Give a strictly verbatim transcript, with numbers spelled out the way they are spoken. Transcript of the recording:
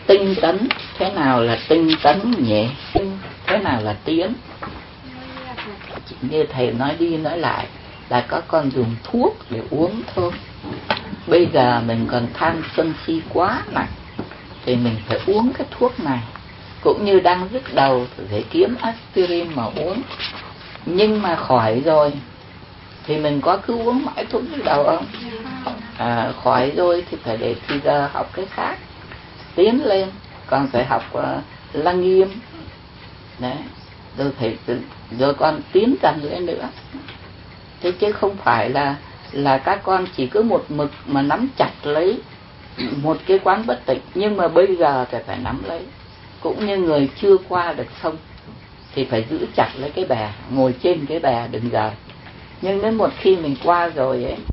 tinh tấn. Thế nào là tinh tấn nhỉ? Thế nào là tiến? Như thầy nói đi nói lại là các con dùng thuốc để uống thôi. Bây giờ mình còn tham sân si quá nặng thì mình phải uống cái thuốc này. Cũng như đang nhức đầu thì phải kiếm aspirin mà uống. Nhưng mà khỏi rồi thì mình có cứ uống mãi thuốc nhức đầu không? À, khỏi rồi thì phải để thì giờ học cái khác, tiến lên. Con phải học uh, Lăng Nghiêm đấy, rồi phải rồi con tiến dần lên nữa. Thế chứ không phải là là các con chỉ cứ một mực mà nắm chặt lấy một cái quán bất tịnh. Nhưng mà bây giờ thì phải nắm lấy. Cũng như người chưa qua được sông thì phải giữ chặt lấy cái bè, ngồi trên cái bè đừng rời. Nhưng đến một khi mình qua rồi ấy